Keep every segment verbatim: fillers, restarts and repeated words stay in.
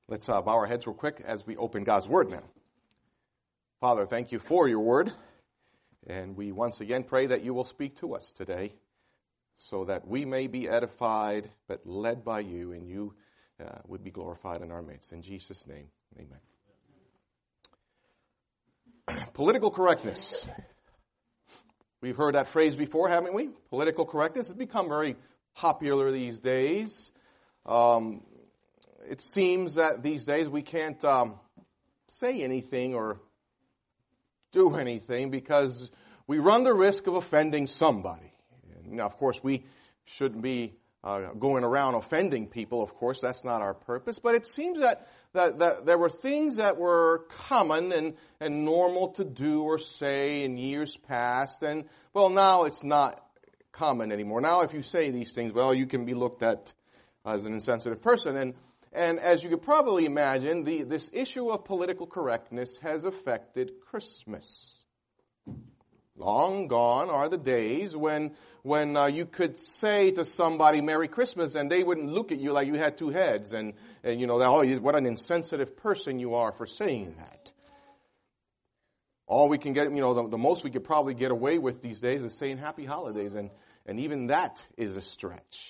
Let's uh, bow our heads real quick as we open God's Word now. Father, thank you for your Word. And we once again pray that you will speak to us today so that we may be edified, but led by you, and you uh, would be glorified in our midst. In Jesus' name, amen. Political correctness. We've heard that phrase before, haven't we? Political correctness has become very popular these days. Um, it seems that these days we can't um, say anything or do anything because we run the risk of offending somebody. Now, of course, we shouldn't be uh, going around offending people. Of course, that's not our purpose. But it seems that, that, that there were things that were common and, and normal to do or say in years past. And, well, now it's not common anymore. Now, if you say these things, well, you can be looked at as an insensitive person. And And as you could probably imagine, the, this issue of political correctness has affected Christmas. Long gone are the days when when uh, you could say to somebody, Merry Christmas, and they wouldn't look at you like you had two heads. And, and you know, oh, what an insensitive person you are for saying that. All we can get, you know, the, the most we could probably get away with these days is saying Happy Holidays. And, and even that is a stretch.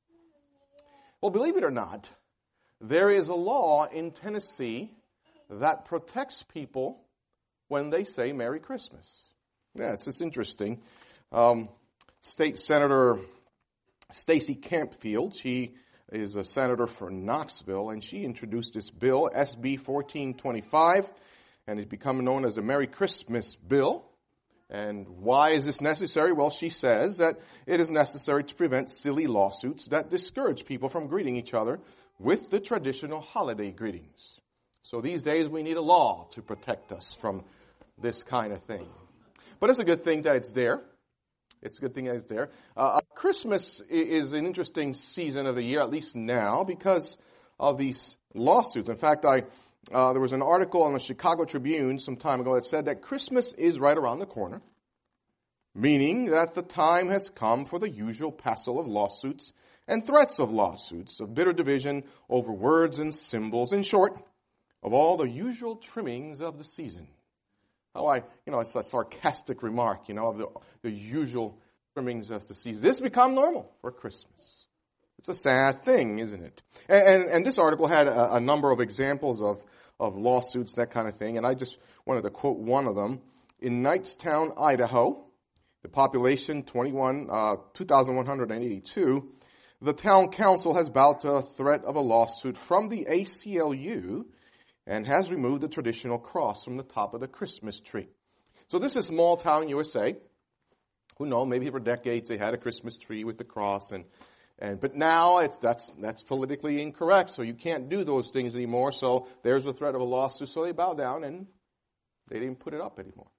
Well, believe it or not, there is a law in Tennessee that protects people when they say Merry Christmas. Yeah, it's just interesting. Um, State Senator Stacey Campfield, she is a senator for Knoxville, and she introduced this bill, S B fourteen twenty-five, and it's become known as the Merry Christmas Bill. And why is this necessary? Well, she says that it is necessary to prevent silly lawsuits that discourage people from greeting each other with the traditional holiday greetings. So these days we need a law to protect us from this kind of thing. But it's a good thing that it's there. It's a good thing that it's there. Uh, Christmas is an interesting season of the year, at least now, because of these lawsuits. In fact, I uh, there was an article on the Chicago Tribune some time ago that said that Christmas is right around the corner, meaning that the time has come for the usual passel of lawsuits and threats of lawsuits, of bitter division over words and symbols. In short, of all the usual trimmings of the season. Oh, I, you know, it's a sarcastic remark, you know, of the, the usual trimmings of the season. This has become normal for Christmas. It's a sad thing, isn't it? And, and, and this article had a, a number of examples of, of lawsuits, that kind of thing, and I just wanted to quote one of them. In Knightstown, Idaho, the population twenty-one, uh, two thousand one hundred eighty-two, the town council has bowed to a threat of a lawsuit from the A C L U and has removed the traditional cross from the top of the Christmas tree. So this is small town U S A. Who knows, maybe for decades they had a Christmas tree with the cross, and and but now it's that's that's politically incorrect, so you can't do those things anymore. So there's the threat of a lawsuit, so they bow down and they didn't put it up anymore.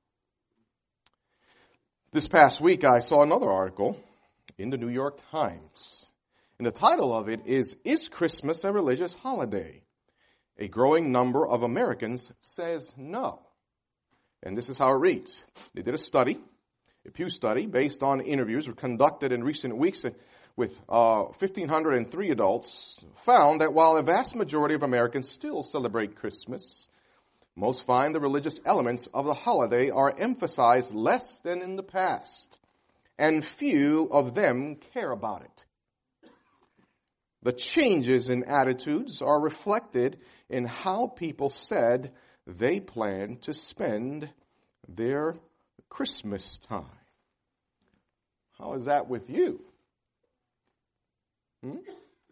This past week I saw another article in the New York Times. And the title of it is, Is Christmas a Religious Holiday? A growing number of Americans says no. And this is how it reads. They did a study, a Pew study, based on interviews conducted in recent weeks with uh, one thousand five hundred three adults, found that while a vast majority of Americans still celebrate Christmas, most find the religious elements of the holiday are emphasized less than in the past, and few of them care about it. The changes in attitudes are reflected in how people said they plan to spend their Christmas time. How is that with you? Hmm?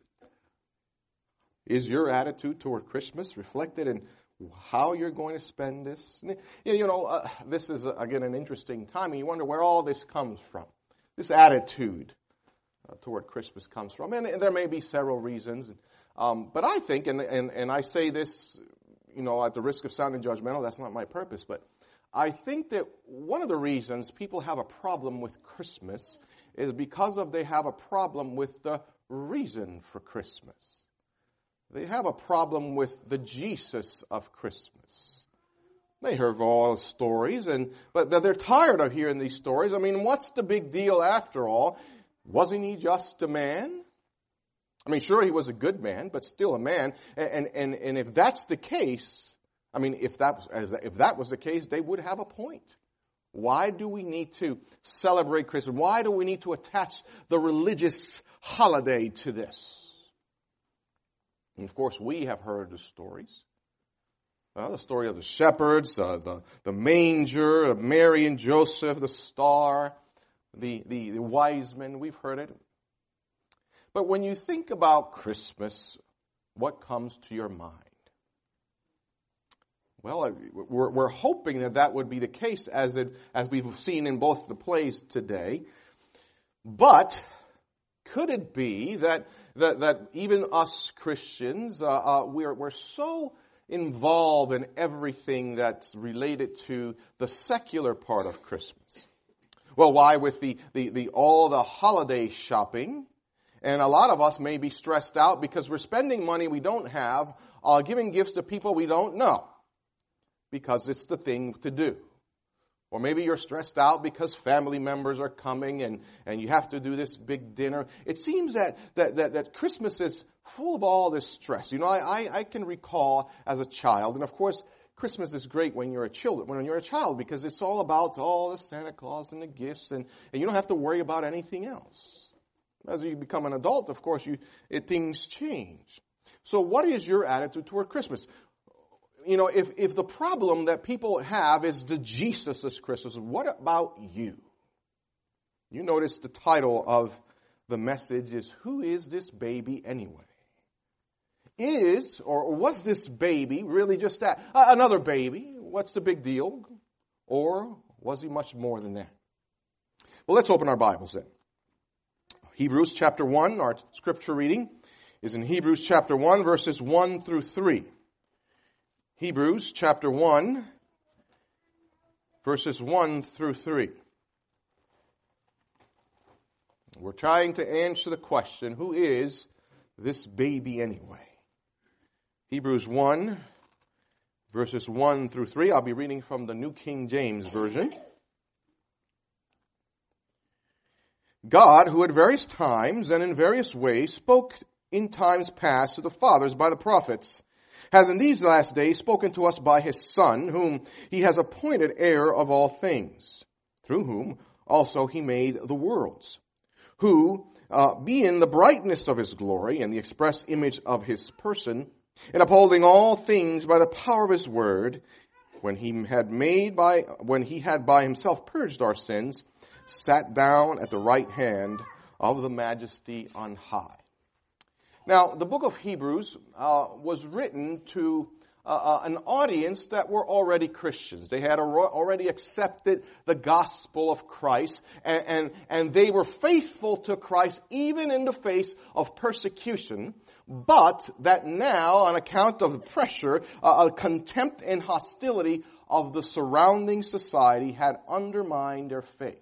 Is your attitude toward Christmas reflected in how you're going to spend this? You know, uh, this is, uh, again, an interesting time, and you wonder where all this comes from, this attitude Uh, toward Christmas comes from. And, and there may be several reasons. Um, but I think, and, and, and I say this, you know, at the risk of sounding judgmental, that's not my purpose, but I think that one of the reasons people have a problem with Christmas is because of they have a problem with the reason for Christmas. They have a problem with the Jesus of Christmas. They heard all the stories, and but they're tired of hearing these stories. I mean, what's the big deal after all? Wasn't he just a man? I mean, sure, he was a good man, but still a man. And and and if that's the case, I mean, if that was, if that was the case, they would have a point. Why do we need to celebrate Christmas? Why do we need to attach the religious holiday to this? And of course, we have heard the stories. Uh, the story of the shepherds, uh, the, the manger, of Mary and Joseph, the star, the, the, the wise men. We've heard it. But when you think about Christmas, what comes to your mind? Well, we're, we're hoping that that would be the case as it as we've seen in both the plays today. But could it be that that, that even us Christians, uh, uh, we're we're so involved in everything that's related to the secular part of Christmas? Well, why with the the, the all the holiday shopping? And a lot of us may be stressed out because we're spending money we don't have, uh, giving gifts to people we don't know, because it's the thing to do. Or maybe you're stressed out because family members are coming and, and you have to do this big dinner. It seems that, that, that, that Christmas is full of all this stress. You know, I, I, I can recall as a child, and of course, Christmas is great when you're a child, when you're a child, because it's all about all the Santa Claus and the gifts, and, and you don't have to worry about anything else. As you become an adult, of course, you it, things change. So what is your attitude toward Christmas? You know, if, if the problem that people have is the Jesus of Christmas, what about you? You notice the title of the message is, Who is this baby anyway? Is, or was this baby really just that? Uh, another baby? What's the big deal? Or was he much more than that? Well, let's open our Bibles then. Hebrews chapter one, our scripture reading is in Hebrews chapter one, verses one through three. Hebrews chapter one, verses one through three. We're trying to answer the question, who is this baby anyway? Hebrews one, verses one through three. I'll be reading from the New King James Version. God, who at various times and in various ways spoke in times past to the fathers by the prophets, has in these last days spoken to us by his Son, whom he has appointed heir of all things, through whom also he made the worlds, who, uh, being the brightness of his glory and the express image of his person, and upholding all things by the power of his word, when he had made by when he had by himself purged our sins, sat down at the right hand of the Majesty on high. Now, the book of Hebrews uh, was written to uh, uh, an audience that were already Christians. They had already accepted the gospel of Christ, and, and, and they were faithful to Christ even in the face of persecution, but that now, on account of the pressure, uh, contempt and hostility of the surrounding society had undermined their faith.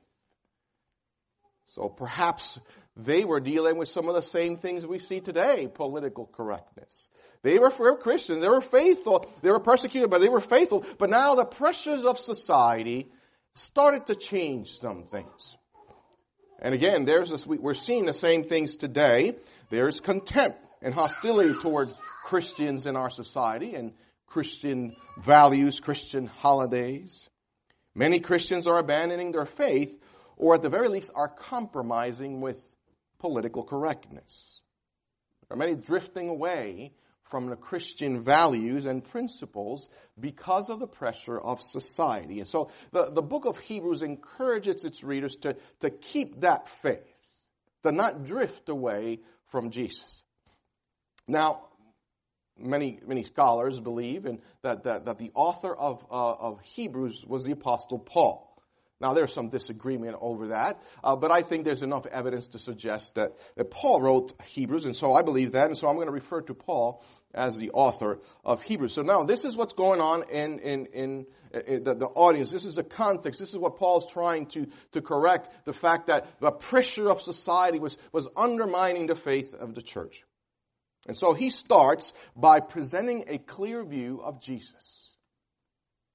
So perhaps they were dealing with some of the same things we see today, political correctness. They were Christians, they were faithful, they were persecuted, but they were faithful. But now the pressures of society started to change some things. And again, there's this, we're seeing the same things today. There's contempt and hostility toward Christians in our society and Christian values, Christian holidays. Many Christians are abandoning their faith, or at the very least are compromising with political correctness. There are many drifting away from the Christian values and principles because of the pressure of society. And so the, the book of Hebrews encourages its readers to, to keep that faith, to not drift away from Jesus. Now, many many scholars believe in that, that, that the author of, uh, of Hebrews was the Apostle Paul. Now, there's some disagreement over that, uh, but I think there's enough evidence to suggest that, that Paul wrote Hebrews, and so I believe that, and so I'm going to refer to Paul as the author of Hebrews. So now, this is what's going on in, in, in, in the, the audience. This is the context. This is what Paul's trying to, to correct, the fact that the pressure of society was, was undermining the faith of the church. And so he starts by presenting a clear view of Jesus.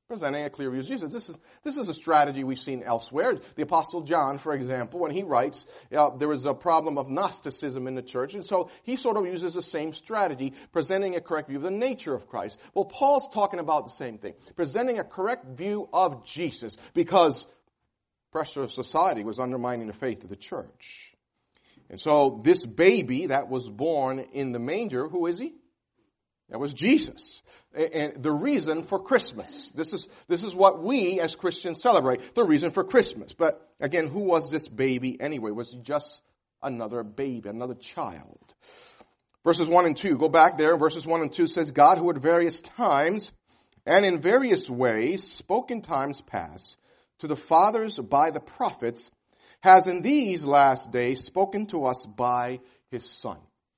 Presenting a clear view of Jesus. This is, this is a strategy we've seen elsewhere. The Apostle John, for example, when he writes, uh, there was a problem of Gnosticism in the church, and so he sort of uses the same strategy, presenting a correct view of the nature of Christ. Well, Paul's talking about the same thing, presenting a correct view of Jesus, because pressure of society was undermining the faith of the church. And so this baby that was born in the manger, who is he? That was Jesus. And the reason for Christmas. This is, this is what we as Christians celebrate. The reason for Christmas. But again, who was this baby anyway? Was he just another baby, another child? Verses one and two. Go back there. Verses one and two says, God, who at various times and in various ways spoke in times past to the fathers by the prophets, has in these last days spoken to us by his Son.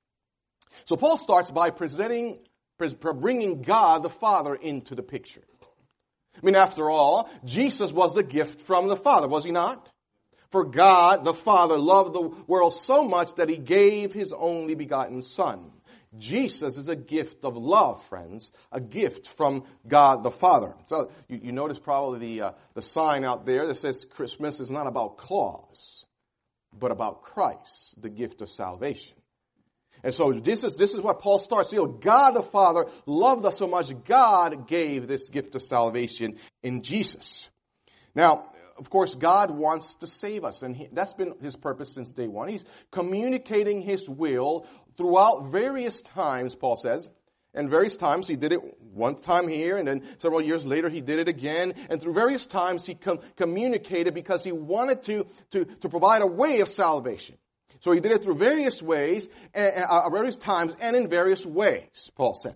So Paul starts by presenting bringing God the Father into the picture. I mean, after all, Jesus was a gift from the Father, was he not? For God the Father loved the world so much that he gave his only begotten Son. Jesus is a gift of love, friends, a gift from God the Father. So you, you notice probably the uh, the sign out there that says Christmas is not about claws, but about Christ, the gift of salvation. And so this is, this is what Paul starts. You know, God the Father loved us so much, God gave this gift of salvation in Jesus. Now, of course, God wants to save us, and he, that's been his purpose since day one. He's communicating his will throughout various times, Paul says. And various times he did it one time here, and then several years later he did it again. And through various times he com- communicated because he wanted to, to, to provide a way of salvation. So he did it through various ways, uh, various times, and in various ways, Paul says.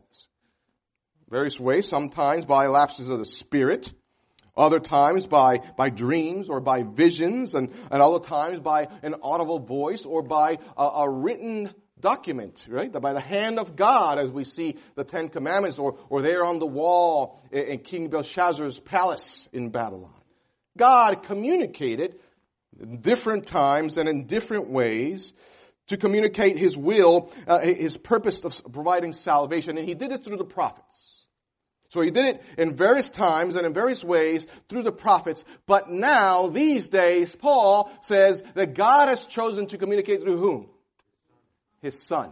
Various ways, sometimes by lapses of the Spirit, other times by, by dreams or by visions, and, and other times by an audible voice or by a, a written document, right? By the hand of God, as we see the Ten Commandments, or, or there on the wall in King Belshazzar's palace in Babylon. God communicated in different times and in different ways to communicate his will, uh, his purpose of providing salvation. And he did it through the prophets. So he did it in various times and in various ways through the prophets. But now, these days, Paul says that God has chosen to communicate through whom? His Son.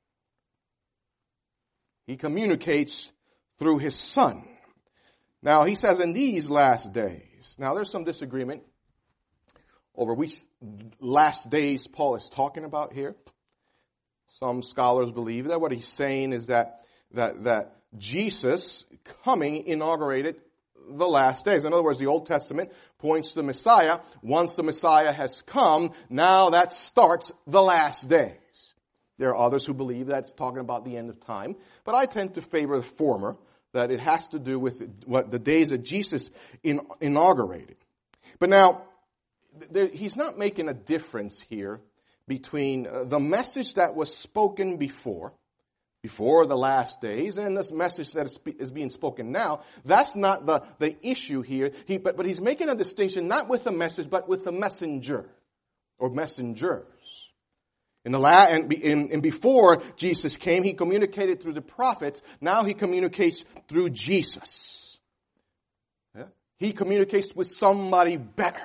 He communicates through his Son. Now, he says in these last days. Now, there's some disagreement over which last days Paul is talking about here. Some scholars believe that what he's saying is that that that Jesus coming inaugurated the last days. In other words, the Old Testament points to the Messiah. Once the Messiah has come, now that starts the last days. There are others who believe that's talking about the end of time, but I tend to favor the former, that it has to do with what the days that Jesus in, inaugurated. But now, there, he's not making a difference here between uh, the message that was spoken before, before the last days, and this message that is, is being spoken now. That's not the, the issue here. He, but, but he's making a distinction not with the message, but with the messenger or messengers. In the la- and, in, and before Jesus came, he communicated through the prophets. Now he communicates through Jesus. Yeah? He communicates with somebody better.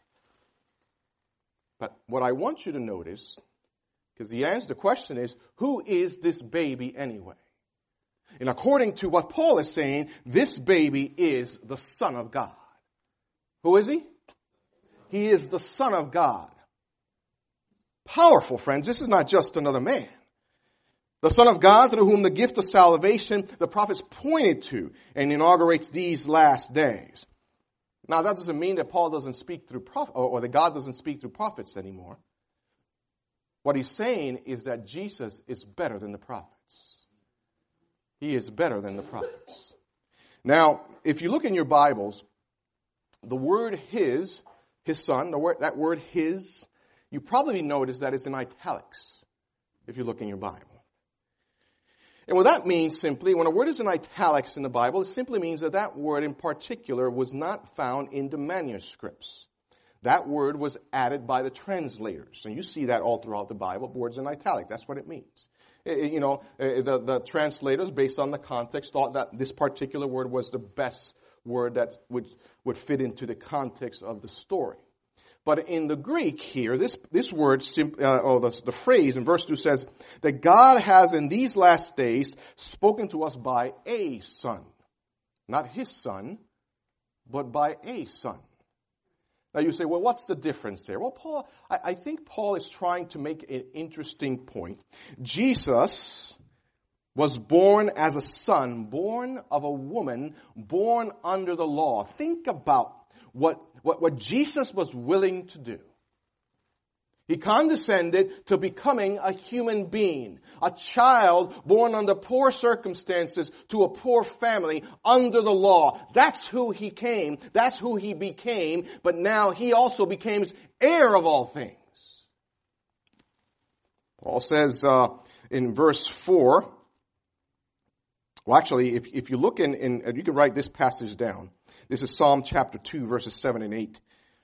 But what I want you to notice, because the answer to the question is, who is this baby anyway? And according to what Paul is saying, this baby is the Son of God. Who is he? He is the Son of God. Powerful, friends. This is not just another man. The Son of God, through whom the gift of salvation the prophets pointed to and inaugurates these last days. Now, that doesn't mean that Paul doesn't speak through proph- or, or that God doesn't speak through prophets anymore. What he's saying is that Jesus is better than the prophets. He is better than the prophets. Now, if you look in your Bibles, the word his, his son, the word, that word his, you probably notice that it's in italics if you look in your Bible. And what that means simply, when a word is in italics in the Bible, it simply means that that word in particular was not found in the manuscripts. That word was added by the translators. And you see that all throughout the Bible, words in italic. That's what it means. It, you know, the, the translators, based on the context, thought that this particular word was the best word that would, would fit into the context of the story. But in the Greek here, this, this word, uh, or the, the phrase in verse two says that God has in these last days spoken to us by a son. Not his son, but by a son. Now you say, well, what's the difference there? Well, Paul, I, I think Paul is trying to make an interesting point. Jesus was born as a son, born of a woman, born under the law. Think about what, what, what Jesus was willing to do. He condescended to becoming a human being, a child born under poor circumstances to a poor family under the law. That's who he came. That's who he became. But now he also becomes heir of all things. Paul says uh, in verse four, well actually if, if you look in, in, you can write this passage down. This is Psalm chapter two, verses seven and eight.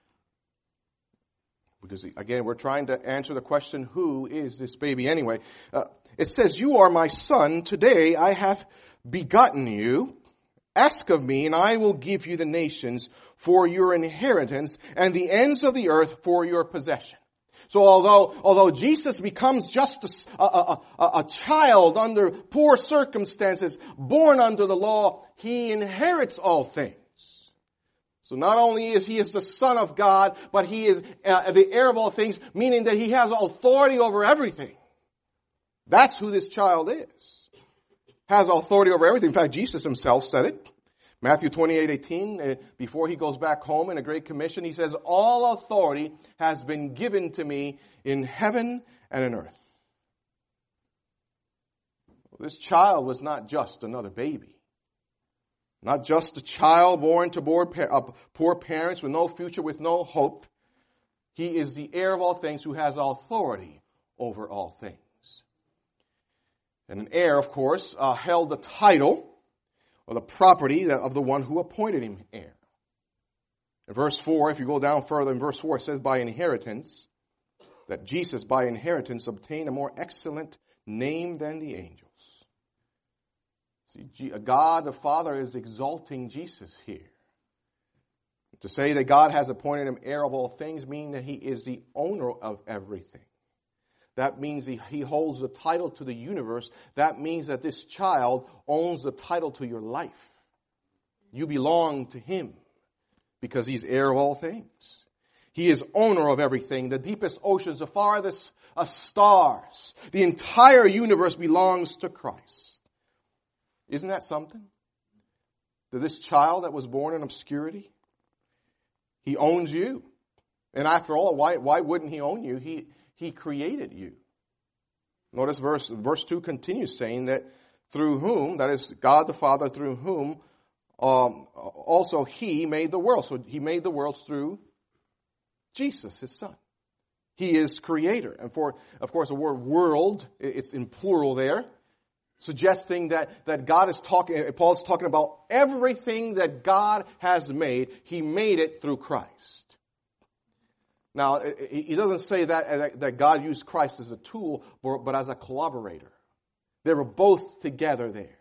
Because, again, we're trying to answer the question, who is this baby anyway? Uh, it says, you are my son. Today I have begotten you. Ask of me, and I will give you the nations for your inheritance and the ends of the earth for your possession. So although, although Jesus becomes just a, a, a, a child under poor circumstances, born under the law, he inherits all things. So not only is he is the Son of God, but he is uh, the heir of all things, meaning that he has authority over everything. That's who this child is. Has authority over everything. In fact, Jesus himself said it. Matthew twenty-eight eighteen, uh, before he goes back home in a Great Commission, he says, all authority has been given to me in heaven and in earth. This child was not just another baby. Not just a child born to poor parents with no future, with no hope. He is the heir of all things who has authority over all things. And an heir, of course, uh, held the title or the property of the one who appointed him heir. In verse four, if you go down further in verse four, it says by inheritance, that Jesus by inheritance obtained a more excellent name than the angels. See, God the Father is exalting Jesus here. To say that God has appointed him heir of all things means that he is the owner of everything. That means he, he holds the title to the universe. That means that this child owns the title to your life. You belong to him because he's heir of all things. He is owner of everything. The deepest oceans, the farthest uh, stars. The entire universe belongs to Christ. Isn't that something? That this child that was born in obscurity, he owns you. And after all, why, why wouldn't he own you? He, he created you. Notice verse, verse two continues saying that through whom, that is God the Father, through whom um, also he made the world. So he made the worlds through Jesus, his son. He is creator. And for, of course, the word world, it's in plural there. Suggesting that, that God is talking, Paul's talking about everything that God has made. He made it through Christ. Now, he doesn't say that, that God used Christ as a tool, but as a collaborator. They were both together there.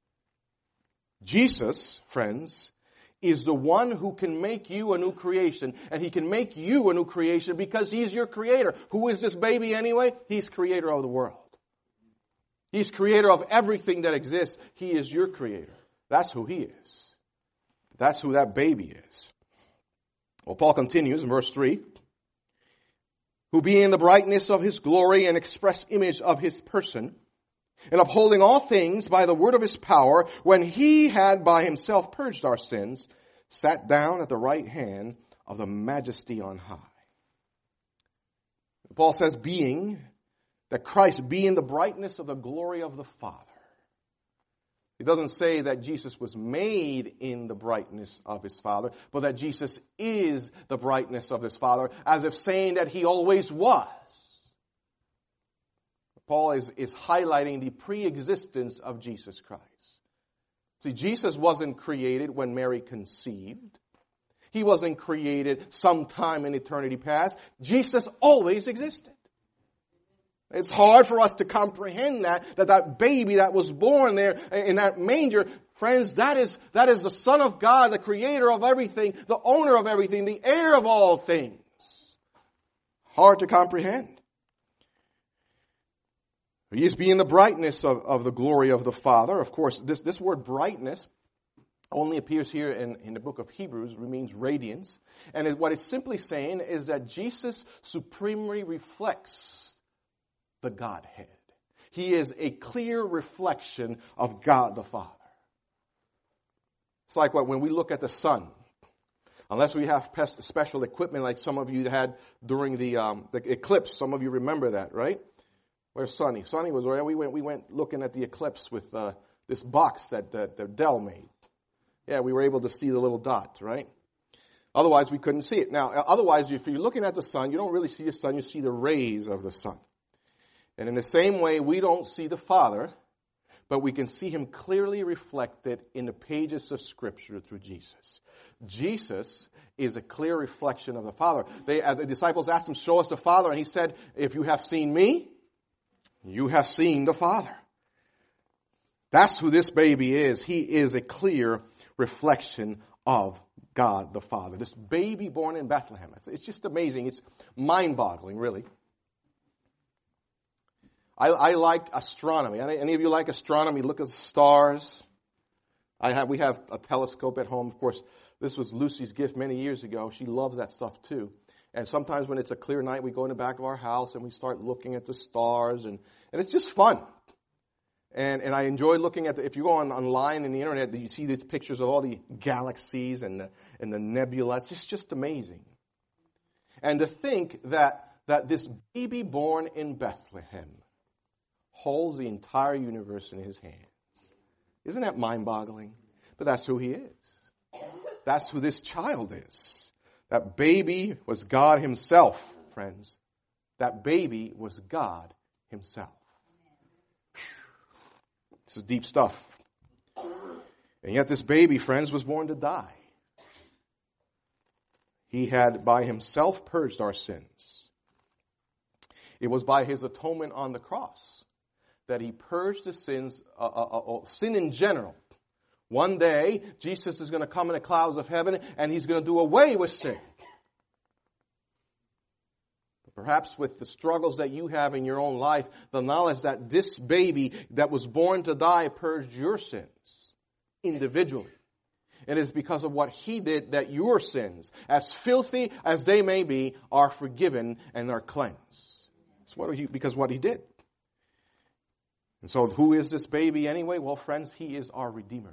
Jesus, friends, is the one who can make you a new creation. And he can make you a new creation because he's your creator. Who is this baby anyway? He's creator of the world. He's creator of everything that exists. He is your creator. That's who he is. That's who that baby is. Well, Paul continues in verse three. Who being the brightness of his glory and express image of his person, and upholding all things by the word of his power, when he had by himself purged our sins, sat down at the right hand of the majesty on high. Paul says, being... that Christ being the brightness of the glory of the Father. It doesn't say that Jesus was made in the brightness of his Father, but that Jesus is the brightness of his Father, as if saying that he always was. Paul is, is highlighting the pre-existence of Jesus Christ. See, Jesus wasn't created when Mary conceived. He wasn't created sometime in eternity past. Jesus always existed. It's hard for us to comprehend that, that that baby that was born there in that manger, friends, that is, that is the Son of God, the creator of everything, the owner of everything, the heir of all things. Hard to comprehend. He is being the brightness of, of the glory of the Father. Of course, this, this word brightness only appears here in, in the book of Hebrews. It means radiance. And it, what it's simply saying is that Jesus supremely reflects the Godhead. He is a clear reflection of God the Father. It's like what when we look at the sun. Unless we have special equipment like some of you had during the, um, the eclipse. Some of you remember that, right? Where's Sonny? Sonny was where we went. We went looking at the eclipse with uh, this box that, that, that Dell made. Yeah, we were able to see the little dot, right? Otherwise, we couldn't see it. Now, otherwise, if you're looking at the sun, you don't really see the sun. You see the rays of the sun. And in the same way, we don't see the Father, but we can see Him clearly reflected in the pages of Scripture through Jesus. Jesus is a clear reflection of the Father. They, uh, the disciples asked Him, show us the Father. And He said, if you have seen me, you have seen the Father. That's who this baby is. He is a clear reflection of God the Father. This baby born in Bethlehem. It's, it's just amazing. It's mind-boggling, really. I, I like astronomy. Any of you like astronomy? Look at the stars. I have. We have a telescope at home. Of course, this was Lucy's gift many years ago. She loves that stuff too. And sometimes when it's a clear night, we go in the back of our house and we start looking at the stars, and, and it's just fun. And and I enjoy looking at the, if you go on online in the internet, you see these pictures of all the galaxies and the, and the nebulas. It's just amazing. And to think that that this baby born in Bethlehem holds the entire universe in His hands. Isn't that mind-boggling? But that's who He is. That's who this child is. That baby was God Himself, friends. That baby was God Himself. It's deep stuff. And yet this baby, friends, was born to die. He had by Himself purged our sins. It was by His atonement on the cross that He purged the sins, uh, uh, uh, sin in general. One day, Jesus is going to come in the clouds of heaven and He's going to do away with sin. But perhaps with the struggles that you have in your own life, the knowledge that this baby that was born to die purged your sins individually. It is because of what He did that your sins, as filthy as they may be, are forgiven and are cleansed. It's what he, because what He did. And so who is this baby anyway? Well, friends, He is our Redeemer.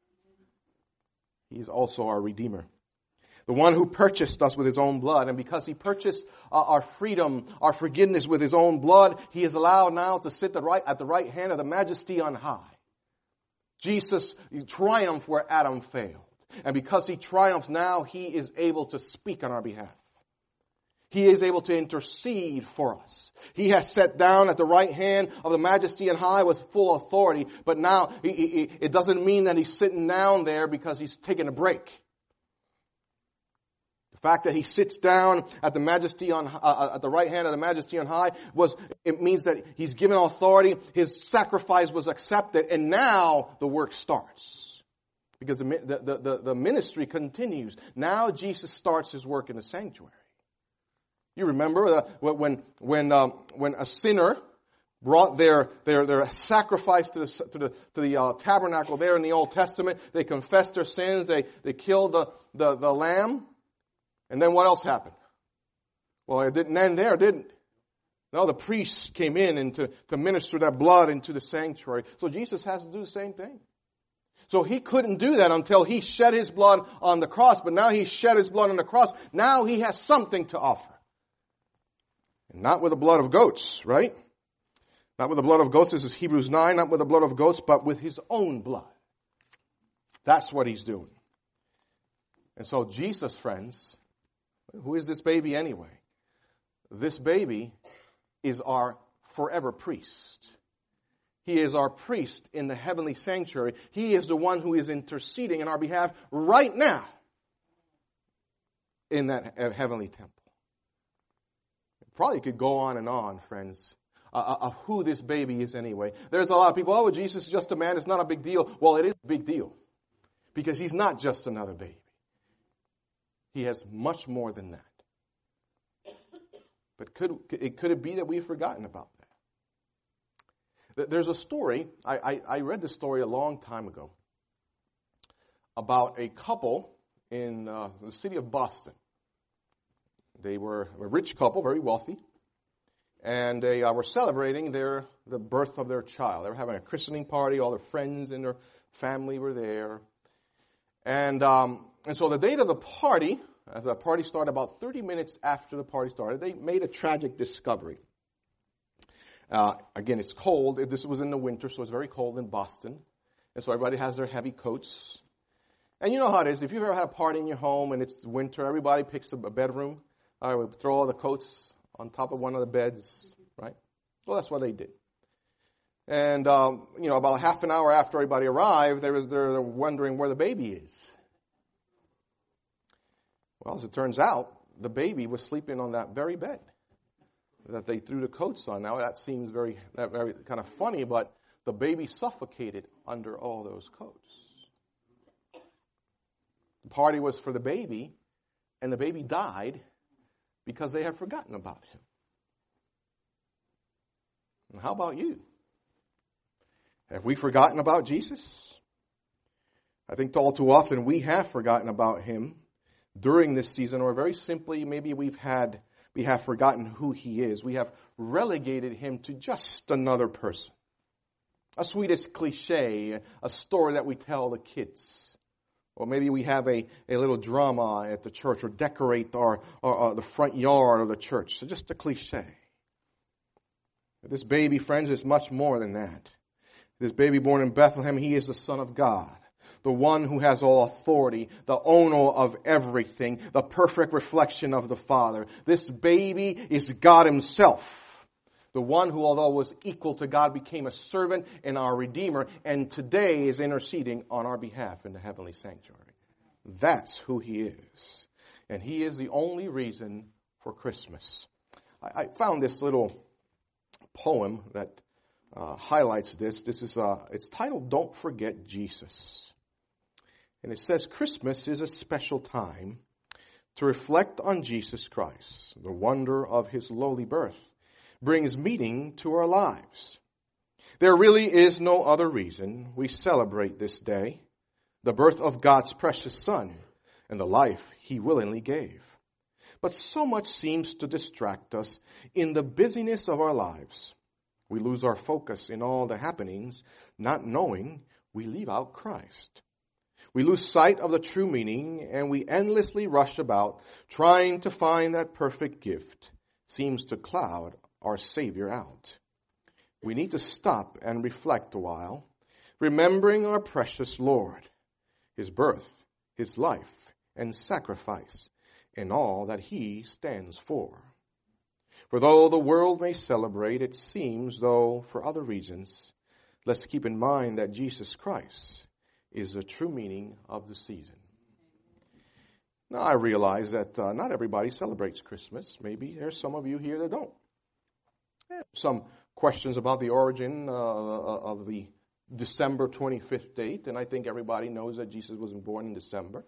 He is also our Redeemer. The one who purchased us with His own blood. And because He purchased uh, our freedom, our forgiveness with His own blood, He is allowed now to sit the right, at the right hand of the Majesty on high. Jesus triumphed where Adam failed. And because He triumphs now, He is able to speak on our behalf. He is able to intercede for us. He has sat down at the right hand of the Majesty on high with full authority. But now, he, he, it doesn't mean that He's sitting down there because He's taking a break. The fact that He sits down at the Majesty on uh, at the right hand of the Majesty on high was it means that He's given authority. His sacrifice was accepted, and now the work starts because the the the, the ministry continues. Now Jesus starts His work in the sanctuary. You remember uh, when when um, when a sinner brought their their their sacrifice to the to the to the uh, tabernacle there in the Old Testament, they confessed their sins. They they killed the, the the lamb, and then what else happened? Well, it didn't end there, didn't it? No, the priests came in and to to minister that blood into the sanctuary. So Jesus has to do the same thing. So He couldn't do that until He shed His blood on the cross. But now He shed His blood on the cross. Now He has something to offer. Not with the blood of goats, right? Not with the blood of goats. This is Hebrews nine. Not with the blood of goats, but with His own blood. That's what He's doing. And so Jesus, friends, who is this baby anyway? This baby is our forever priest. He is our priest in the heavenly sanctuary. He is the one who is interceding in our behalf right now in that heavenly temple. Probably could go on and on, friends, uh, of who this baby is anyway. There's a lot of people, oh, well, Jesus is just a man. It's not a big deal. Well, it is a big deal because he's not just another baby. He has much more than that. But could it, could it be that we've forgotten about that? There's a story, I, I, I read this story a long time ago, about a couple in uh, the city of Boston. They were a rich couple, very wealthy, and they uh, were celebrating their the birth of their child. They were having a christening party. All their friends and their family were there. And um, and so the date of the party, as the party started, about thirty minutes after the party started, they made a tragic discovery. Uh, again, it's cold. This was in the winter, so it's very cold in Boston. And so everybody has their heavy coats. And you know how it is. If you've ever had a party in your home and it's winter, everybody picks a bedroom. All right, we throw all the coats on top of one of the beds, right? Well, that's what they did. And, um, you know, about half an hour after everybody arrived, they were they're wondering where the baby is. Well, as it turns out, the baby was sleeping on that very bed that they threw the coats on. Now, that seems very, that very kind of funny, but the baby suffocated under all those coats. The party was for the baby, and the baby died because they had forgotten about him. And how about you? Have we forgotten about Jesus? I think all too often we have forgotten about him during this season, or very simply, maybe we've had, we have forgotten who he is. We have relegated him to just another person. A Swedish cliche, a story that we tell the kids. Or maybe we have a, a little drama at the church, or decorate our, our uh, the front yard of the church. So just a cliche. But this baby, friends, is much more than that. This baby born in Bethlehem, he is the Son of God. The one who has all authority, the owner of everything, the perfect reflection of the Father. This baby is God himself. The one who, although was equal to God, became a servant and our Redeemer, and today is interceding on our behalf in the heavenly sanctuary. That's who he is. And he is the only reason for Christmas. I, I found this little poem that uh, highlights this. This is uh, it's titled, "Don't Forget Jesus." And it says, Christmas is a special time to reflect on Jesus Christ. The wonder of his lowly birth brings meaning to our lives. There really is no other reason we celebrate this day, the birth of God's precious Son and the life he willingly gave. But so much seems to distract us in the busyness of our lives. We lose our focus in all the happenings, not knowing we leave out Christ. We lose sight of the true meaning, and we endlessly rush about trying to find that perfect gift seems to cloud our Savior out. We need to stop and reflect a while, remembering our precious Lord, his birth, his life, and sacrifice, and all that he stands for. For though the world may celebrate, it seems, though for other reasons, let's keep in mind that Jesus Christ is the true meaning of the season. Now, I realize that uh, not everybody celebrates Christmas. Maybe there's some of you here that don't. Some questions about the origin uh, of the December twenty-fifth date, and I think everybody knows that Jesus wasn't born in December.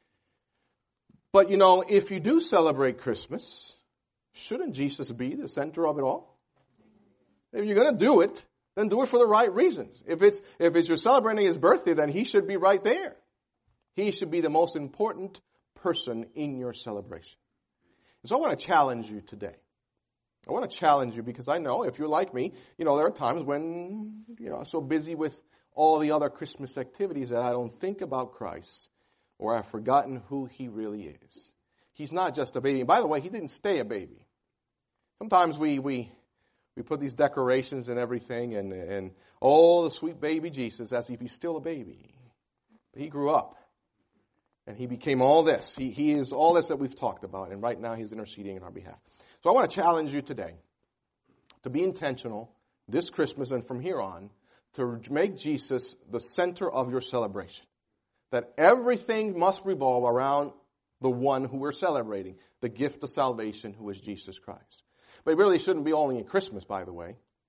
But, you know, if you do celebrate Christmas, shouldn't Jesus be the center of it all? If you're going to do it, then do it for the right reasons. If it's if it's you're celebrating his birthday, then he should be right there. He should be the most important person in your celebration. And so I want to challenge you today. I want to challenge you because I know if you're like me, you know, there are times when, you know, I'm so busy with all the other Christmas activities that I don't think about Christ, or I've forgotten who he really is. He's not just a baby. And by the way, he didn't stay a baby. Sometimes we we we put these decorations and everything, and and oh, the sweet baby Jesus, as if he's still a baby. But he grew up, and he became all this. He he is all this that we've talked about, and right now he's interceding on our behalf. So I want to challenge you today to be intentional this Christmas and from here on to make Jesus the center of your celebration. That everything must revolve around the one who we're celebrating, the gift of salvation, who is Jesus Christ. But it really shouldn't be only in Christmas, by the way.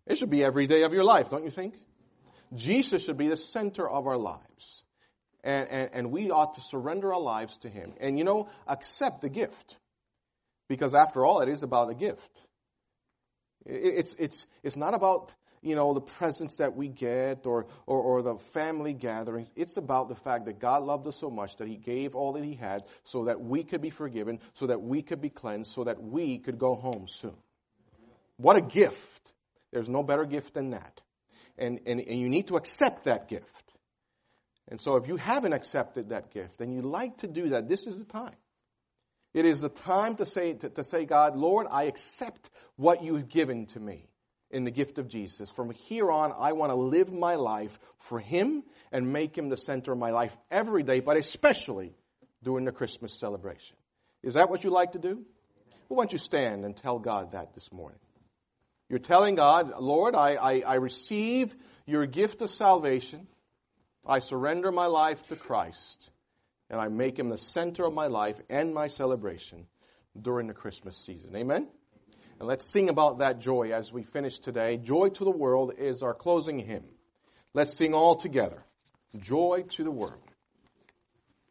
It should be every day of your life, don't you think? Jesus should be the center of our lives. And, and, and we ought to surrender our lives to Him. And, you know, accept the gift. Because after all, it is about a gift. It's, it's, it's not about, you know, the presents that we get or, or, or the family gatherings. It's about the fact that God loved us so much that He gave all that He had so that we could be forgiven, so that we could be cleansed, so that we could go home soon. What a gift. There's no better gift than that. And, and, and you need to accept that gift. And so if you haven't accepted that gift and you like to do that, this is the time. It is the time to say, to, to say, God, Lord, I accept what you've given to me in the gift of Jesus. From here on, I want to live my life for Him and make Him the center of my life every day, but especially during the Christmas celebration. Is that what you like to do? Well, why don't you stand and tell God that this morning? You're telling God, Lord, I, I, I receive your gift of salvation. I surrender my life to Christ. And I make Him the center of my life and my celebration during the Christmas season. Amen? And let's sing about that joy as we finish today. Joy to the World is our closing hymn. Let's sing all together. Joy to the World.